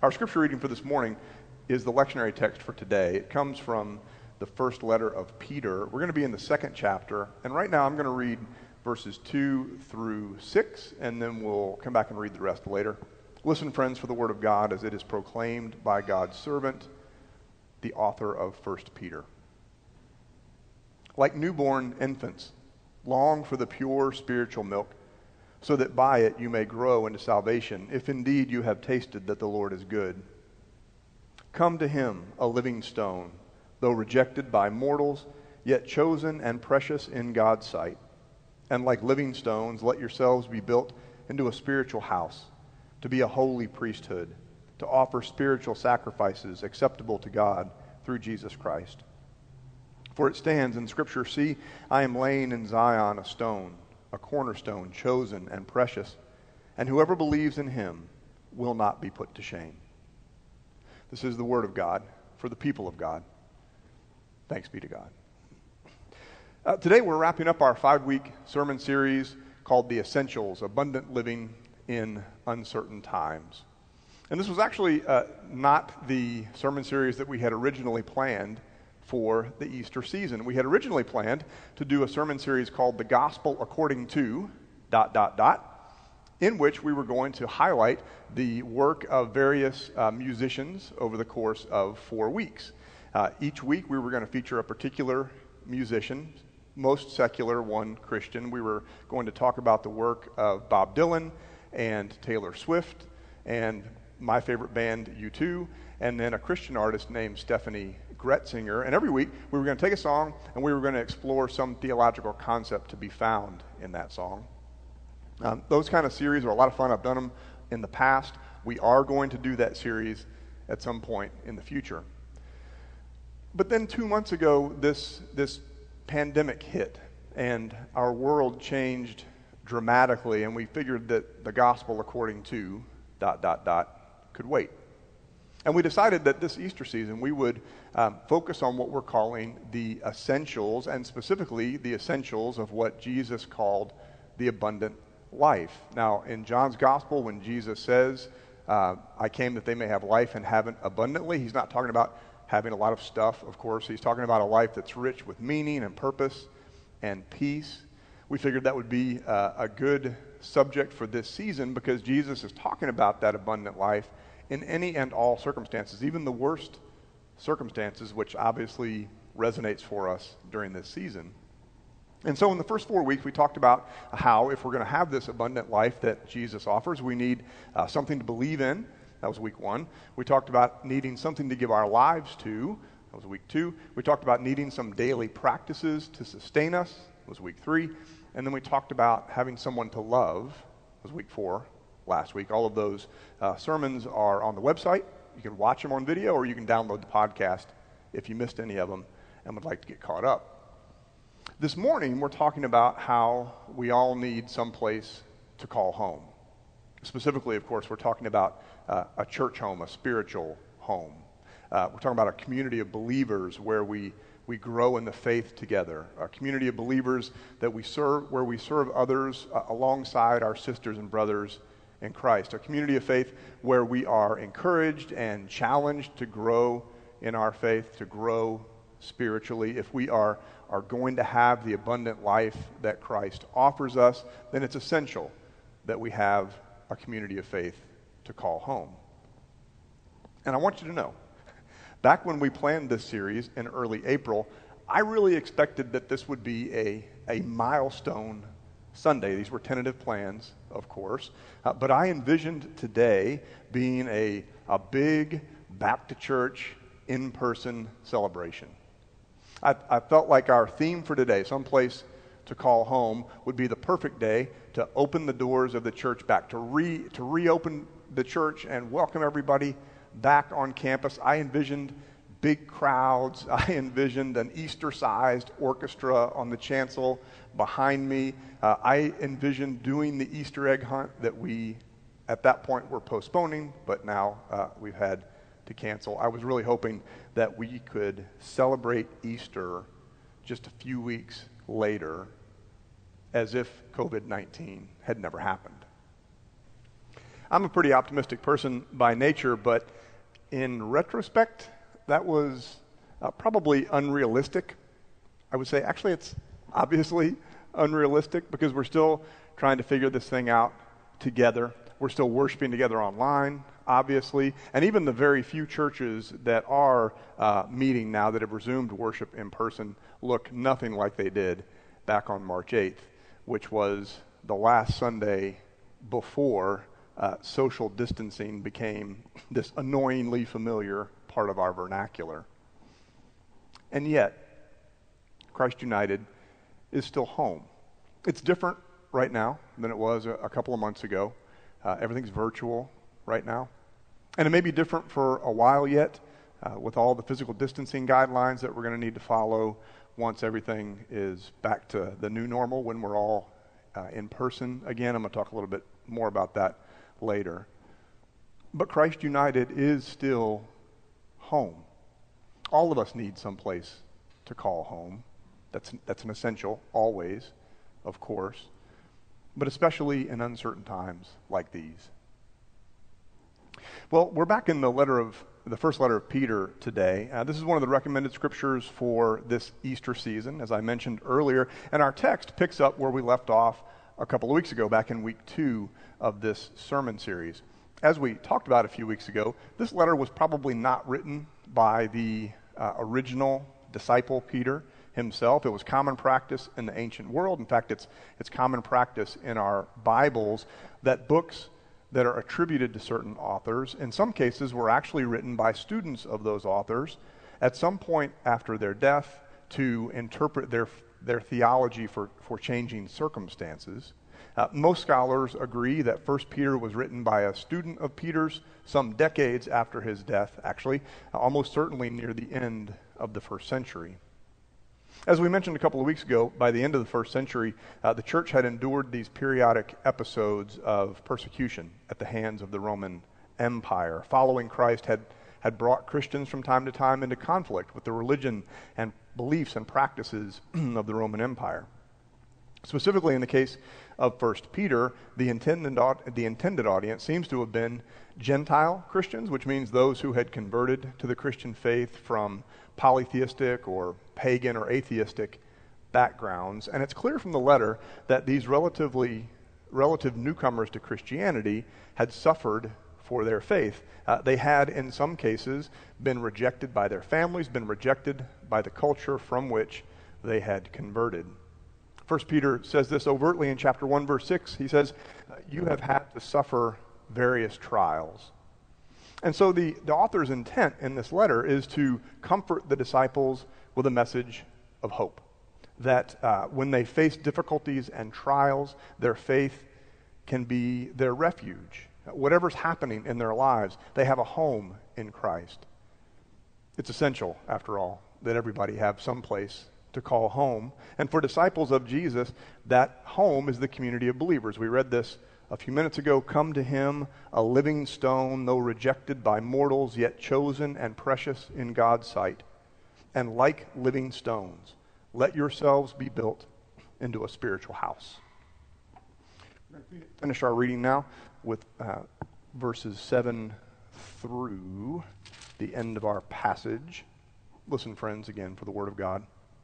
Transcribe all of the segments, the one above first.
Our scripture reading for this morning is the lectionary text for today. It comes from the first letter of Peter. We're going to be in the second chapter, and right now I'm going to read verses 2 through 6, and then we'll come back and read the rest later. Listen, friends, for the word of God as it is proclaimed by God's servant, the author of 1 Peter. Like newborn infants, long for the pure spiritual milk, so that by it you may grow into salvation, if indeed you have tasted that the Lord is good. Come to him, a living stone, though rejected by mortals, yet chosen and precious in God's sight. And like living stones, let yourselves be built into a spiritual house, to be a holy priesthood, to offer spiritual sacrifices acceptable to God through Jesus Christ. For it stands in Scripture, "See, I am laying in Zion a stone, a cornerstone, chosen and precious, and whoever believes in him will not be put to shame." This is the word of God for the people of God. Thanks be to God. Today we're wrapping up our 5-week sermon series called The Essentials, Abundant Living in Uncertain Times. And this was actually not the sermon series that we had originally planned for the Easter season. We had originally planned to do a sermon series called The Gospel According to ... in which we were going to highlight the work of various musicians over the course of 4 weeks. Each week we were going to feature a particular musician, most secular, one Christian. We were going to talk about the work of Bob Dylan and Taylor Swift and my favorite band, U2, and then a Christian artist named Stephanie Gretzinger. And every week we were going to take a song and we were going to explore some theological concept to be found in that song. Those kind of series are a lot of fun. I've done them in the past. We are going to do that series at some point in the future. But then 2 months ago, this pandemic hit, and our world changed dramatically, and we figured that the gospel according to ... could wait. And we decided that this Easter season we would focus on what we're calling the essentials, and specifically the essentials of what Jesus called the abundant life. Now, in John's gospel, when Jesus says, I came that they may have life and have it abundantly, he's not talking about having a lot of stuff, of course. He's talking about a life that's rich with meaning and purpose and peace. We figured that would be a good subject for this season because Jesus is talking about that abundant life in any and all circumstances, even the worst circumstances, which obviously resonates for us during this season. And so in the first 4 weeks, we talked about how if we're going to have this abundant life that Jesus offers, we need something to believe in. That was week 1. We talked about needing something to give our lives to. That was week 2. We talked about needing some daily practices to sustain us. That was week 3. And then we talked about having someone to love. That was week 4, last week. All of those sermons are on the website. You can watch them on video, or you can download the podcast if you missed any of them and would like to get caught up. This morning, we're talking about how we all need some place to call home. Specifically, of course, we're talking about a church home, a spiritual home. We're talking about a community of believers where we grow in the faith together, a community of believers that we serve, where we serve others alongside our sisters and brothers in Christ, a community of faith where we are encouraged and challenged to grow in our faith, to grow spiritually. If we are going to have the abundant life that Christ offers us, then it's essential that we have a community of faith to call home. And I want you to know, back when we planned this series in early April, I really expected that this would be a milestone Sunday. These were tentative plans, of course, but I envisioned today being a big back to church in-person celebration. I felt like our theme for today, someplace to call home, would be the perfect day to open the doors of the church back, to reopen the church and welcome everybody back on campus. I envisioned big crowds. I envisioned an Easter-sized orchestra on the chancel behind me. I envisioned doing the Easter egg hunt that we, at that point, were postponing, but now we've had to cancel. I was really hoping that we could celebrate Easter just a few weeks later as if COVID-19 had never happened. I'm a pretty optimistic person by nature, but in retrospect, that was probably unrealistic. I would say actually it's obviously unrealistic because we're still trying to figure this thing out together. We're still worshiping together online, obviously, and even the very few churches that are meeting now that have resumed worship in person look nothing like they did back on March 8th, which was the last Sunday before social distancing became this annoyingly familiar part of our vernacular. And yet, Christ United is still home. It's different right now than it was a couple of months ago. Everything's virtual right now. And it may be different for a while yet with all the physical distancing guidelines that we're going to need to follow once everything is back to the new normal when we're all in person again. I'm going to talk a little bit more about that later. But Christ United is still home. All of us need some place to call home. That's an essential, always, of course, but especially in uncertain times like these. Well, we're back in the first letter of Peter today. This is one of the recommended scriptures for this Easter season, as I mentioned earlier, and our text picks up where we left off a couple of weeks ago, back in week 2 of this sermon series. As we talked about a few weeks ago, this letter was probably not written by the original disciple Peter himself. It was common practice in the ancient world. In fact, it's common practice in our Bibles that books that are attributed to certain authors, in some cases, were actually written by students of those authors at some point after their death to interpret their theology for changing circumstances. Most scholars agree that 1 Peter was written by a student of Peter's some decades after his death, actually, almost certainly near the end of the first century. As we mentioned a couple of weeks ago, by the end of the first century, the church had endured these periodic episodes of persecution at the hands of the Roman Empire. Following Christ had brought Christians from time to time into conflict with the religion and beliefs and practices of the Roman Empire. Specifically in the case of 1 Peter, the intended audience seems to have been Gentile Christians, which means those who had converted to the Christian faith from polytheistic or pagan or atheistic backgrounds. And it's clear from the letter that these relative newcomers to Christianity had suffered for their faith. They had, in some cases, been rejected by their families, been rejected by the culture from which they had converted. 1 Peter says this overtly in chapter 1, verse 6. He says, you have had to suffer various trials. And so the author's intent in this letter is to comfort the disciples with a message of hope. That when they face difficulties and trials, their faith can be their refuge. Whatever's happening in their lives, they have a home in Christ. It's essential, after all, that everybody have some place to call home. And for disciples of Jesus, that home is the community of believers. We read this a few minutes ago. Come to him, a living stone, though rejected by mortals, yet chosen and precious in God's sight. And like living stones, let yourselves be built into a spiritual house. We're going to finish our reading now with verses 7 through the end of our passage. Listen, friends, again for the word of God.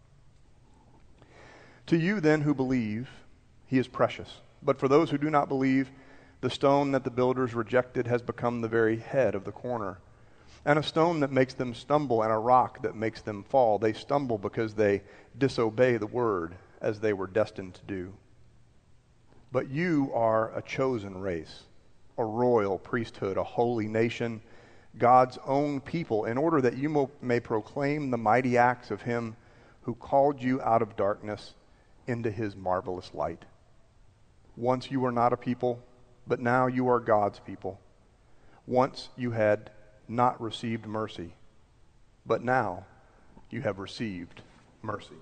To you then who believe, he is precious. But for those who do not believe, the stone that the builders rejected has become the very head of the corner, and a stone that makes them stumble, and a rock that makes them fall. They stumble because they disobey the word, as they were destined to do. But you are a chosen race, a royal priesthood, a holy nation, God's own people, in order that you may proclaim the mighty acts of him who called you out of darkness into his marvelous light. Once you were not a people, but now you are God's people. Once you had not received mercy, but now you have received mercy.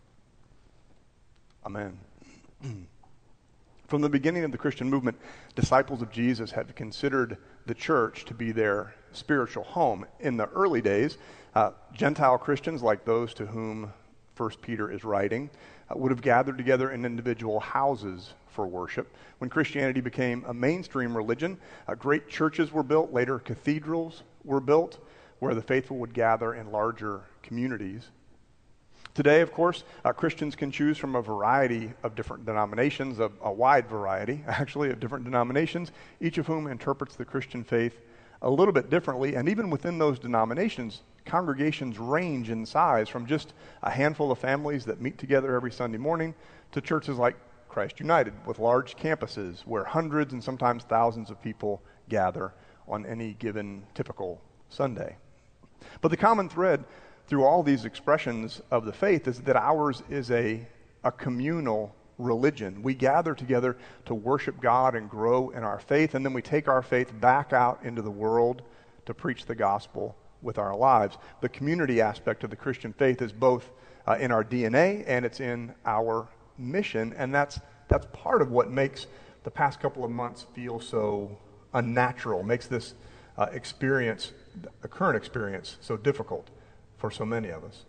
Amen. From the beginning of the Christian movement, disciples of Jesus have considered the church to be their spiritual home. In the early days, Gentile Christians, like those to whom 1 Peter is writing, would have gathered together in individual houses for worship. When Christianity became a mainstream religion, great churches were built. Later, cathedrals were built where the faithful would gather in larger communities. Today, of course, Christians can choose from a variety of different denominations, a wide variety, actually, of different denominations, each of whom interprets the Christian faith a little bit differently. And even within those denominations, congregations range in size from just a handful of families that meet together every Sunday morning to churches like Christ United with large campuses where hundreds and sometimes thousands of people gather on any given typical Sunday. But the common thread through all these expressions of the faith is that ours is a communal religion. We gather together to worship God and grow in our faith, and then we take our faith back out into the world to preach the gospel with our lives. The community aspect of the Christian faith is both in our DNA and it's in our mission, and that's part of what makes the past couple of months feel so unnatural, makes this experience, the current experience, so difficult for so many of us.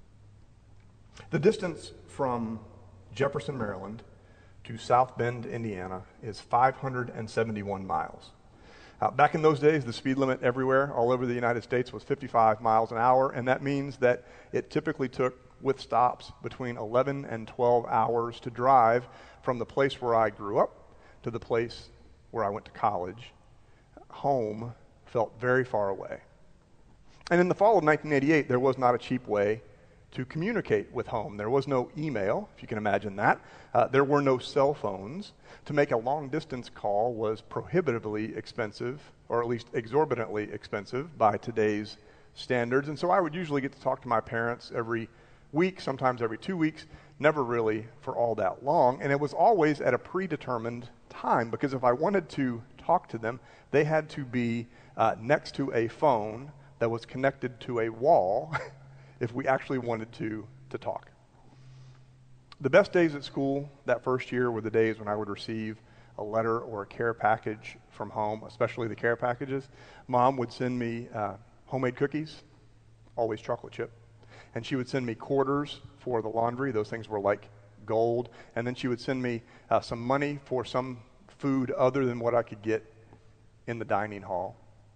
The distance from Jefferson, Maryland to South Bend, Indiana is 571 miles. Back in those days, the speed limit everywhere, all over the United States, was 55 miles an hour, and that means that it typically took, with stops, between 11 and 12 hours to drive from the place where I grew up to the place where I went to college. Home felt very far away. And in the fall of 1988, there was not a cheap way to communicate with home. There was no email, if you can imagine that. There were no cell phones. To make a long-distance call was prohibitively expensive, or at least exorbitantly expensive by today's standards. And so I would usually get to talk to my parents every week, sometimes every 2 weeks, never really for all that long. And it was always at a predetermined time, because if I wanted to talk to them, they had to be next to a phone that was connected to a wall if we actually wanted to talk. The best days at school that first year were the days when I would receive a letter or a care package from home, especially the care packages. Mom would send me homemade cookies, always chocolate chip, and she would send me quarters for the laundry. Those things were like gold. And then she would send me some money for some food other than what I could get in the dining hall.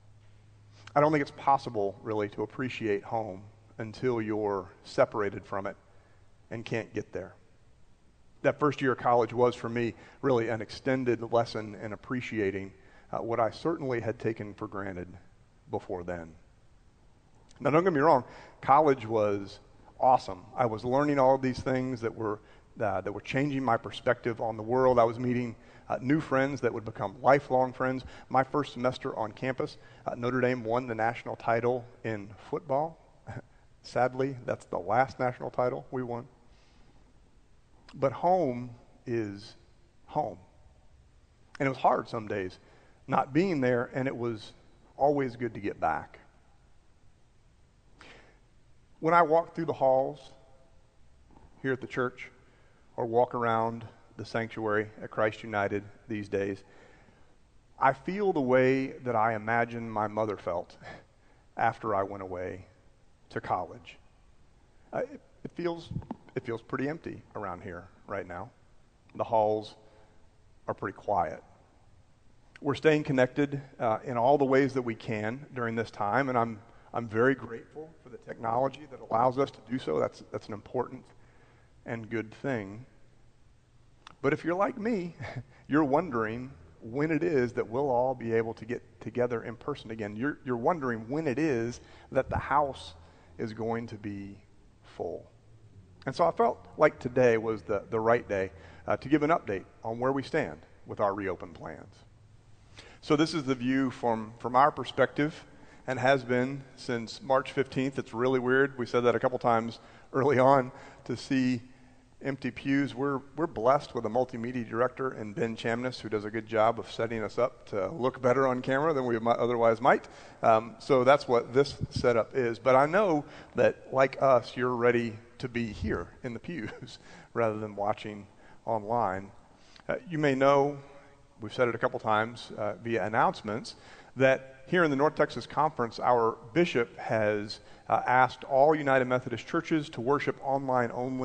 I don't think it's possible, really, to appreciate home until you're separated from it and can't get there. That first year of college was, for me, really an extended lesson in appreciating what I certainly had taken for granted before then. Now, don't get me wrong, college was awesome. I was learning all of these things that were changing my perspective on the world. I was meeting new friends that would become lifelong friends. My first semester on campus, Notre Dame won the national title in football. Sadly, that's the last national title we won. But home is home. And it was hard some days not being there, and it was always good to get back. When I walk through the halls here at the church or walk around the sanctuary at Christ United these days, I feel the way that I imagine my mother felt after I went away to college. It feels pretty empty around here right now. The halls are pretty quiet. We're staying connected in all the ways that we can during this time, and I'm very grateful for the technology that allows us to do so. That's an important and good thing. But if you're like me, you're wondering when it is that we'll all be able to get together in person again. You're wondering when it is that the house is going to be full. And so I felt like today was the right day to give an update on where we stand with our reopen plans. So this is the view from our perspective, and has been since March 15th. It's really weird. We said that a couple times early on, to see empty pews. We're blessed with a multimedia director in Ben Chamness, who does a good job of setting us up to look better on camera than we otherwise might. So that's what this setup is. But I know that, like us, you're ready to be here in the pews rather than watching online. You may know, we've said it a couple times via announcements, that here in the North Texas Conference, our bishop has asked all United Methodist churches to worship online only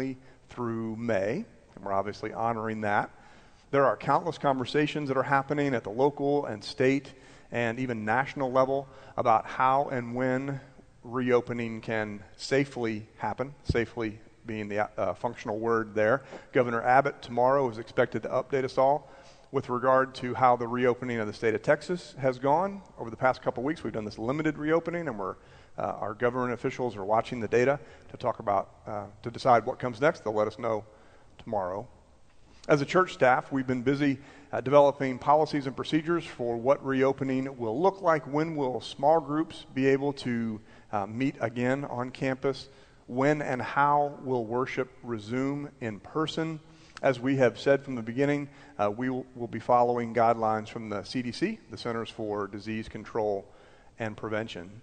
through May, and we're obviously honoring that. There are countless conversations that are happening at the local and state and even national level about how and when reopening can safely happen, safely being the functional word there. Governor Abbott tomorrow is expected to update us all with regard to how the reopening of the state of Texas has gone. Over the past couple weeks, we've done this limited reopening, and our government officials are watching the data to talk about, to decide what comes next. They'll let us know tomorrow. As a church staff, we've been busy developing policies and procedures for what reopening will look like. When will small groups be able to meet again on campus? When and how will worship resume in person? As we have said from the beginning, we will be following guidelines from the CDC, the Centers for Disease Control and Prevention.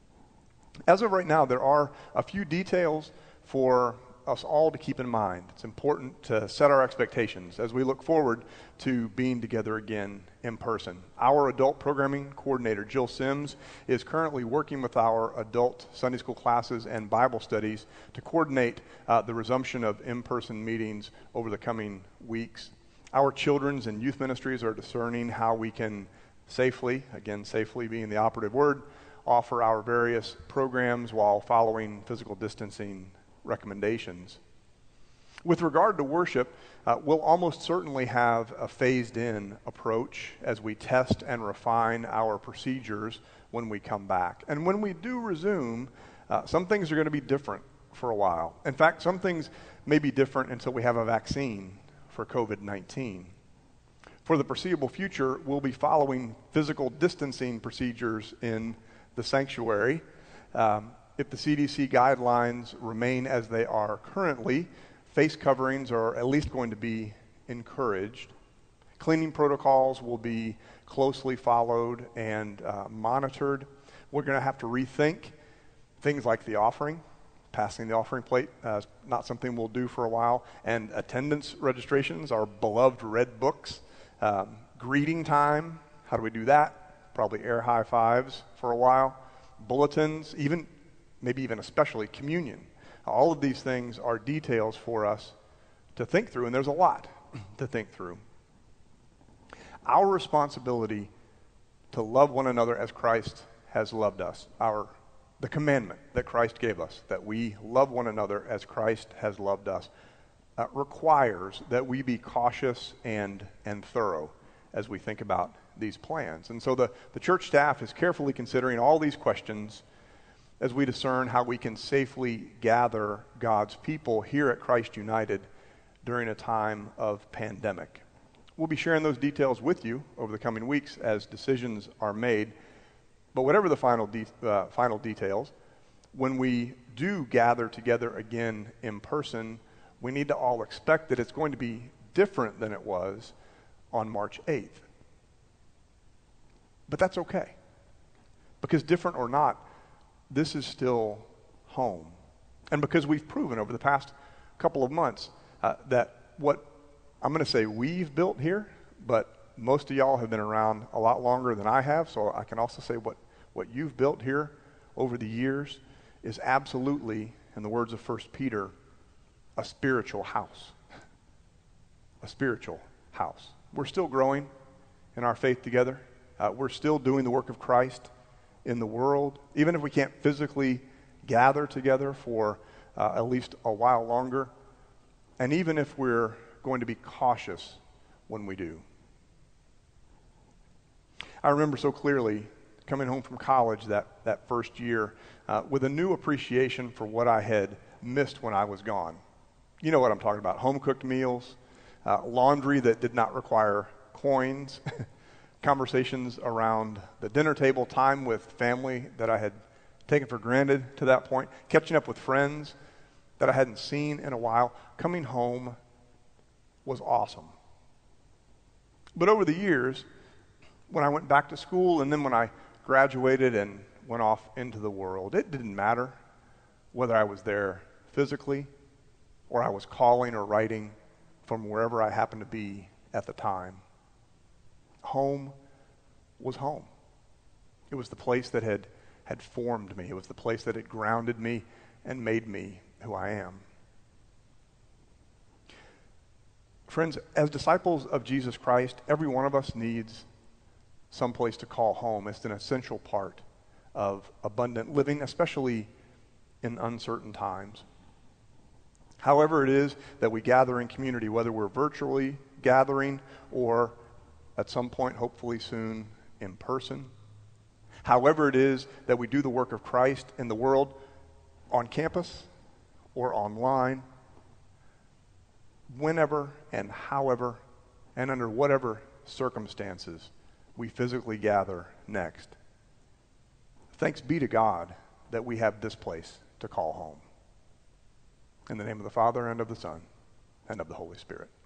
As of right now, there are a few details for us all to keep in mind. It's important to set our expectations as we look forward to being together again in person. Our adult programming coordinator, Jill Sims, is currently working with our adult Sunday school classes and Bible studies to coordinate the resumption of in-person meetings over the coming weeks. Our children's and youth ministries are discerning how we can safely, again, safely being the operative word, offer our various programs while following physical distancing recommendations. With regard to worship, we'll almost certainly have a phased-in approach as we test and refine our procedures when we come back. And when we do resume, some things are going to be different for a while. In fact, some things may be different until we have a vaccine for COVID-19. For the foreseeable future, we'll be following physical distancing procedures in the sanctuary. If the CDC guidelines remain as they are currently, face coverings are at least going to be encouraged. Cleaning protocols will be closely followed and monitored. We're going to have to rethink things like the offering. Passing the offering plate is not something we'll do for a while. And attendance registrations, our beloved red books. Greeting time, how do we do that? Probably air high fives for a while. Bulletins, maybe even especially communion. All of these things are details for us to think through, and there's a lot to think through. Our responsibility to love one another as Christ has loved us, the commandment that Christ gave us, that we love one another as Christ has loved us, requires that we be cautious and thorough as we think about these plans. And so the church staff is carefully considering all these questions as we discern how we can safely gather God's people here at Christ United during a time of pandemic. We'll be sharing those details with you over the coming weeks as decisions are made. But whatever the final details, when we do gather together again in person, we need to all expect that it's going to be different than it was on March 8th. But that's okay. Because different or not, this is still home. And because we've proven over the past couple of months that what I'm going to say we've built here, but most of y'all have been around a lot longer than I have, so I can also say what you've built here over the years is absolutely, in the words of 1 Peter, a spiritual house. A spiritual house. We're still growing in our faith together. We're still doing the work of Christ in the world, even if we can't physically gather together for at least a while longer, and even if we're going to be cautious when we do. I remember so clearly coming home from college that first year with a new appreciation for what I had missed when I was gone. You know what I'm talking about. Home-cooked meals, laundry that did not require coins, conversations around the dinner table, time with family that I had taken for granted to that point, catching up with friends that I hadn't seen in a while. Coming home was awesome. But over the years, when I went back to school and then when I graduated and went off into the world, it didn't matter whether I was there physically or I was calling or writing from wherever I happened to be at the time. Home was home. It was the place that had formed me. It was the place that had grounded me and made me who I am. Friends, as disciples of Jesus Christ, every one of us needs some place to call home. It's an essential part of abundant living, especially in uncertain times. However it is that we gather in community, whether we're virtually gathering or at some point, hopefully soon, in person. However it is that we do the work of Christ in the world, on campus or online, whenever and however and under whatever circumstances we physically gather next. Thanks be to God that we have this place to call home. In the name of the Father, and of the Son, and of the Holy Spirit.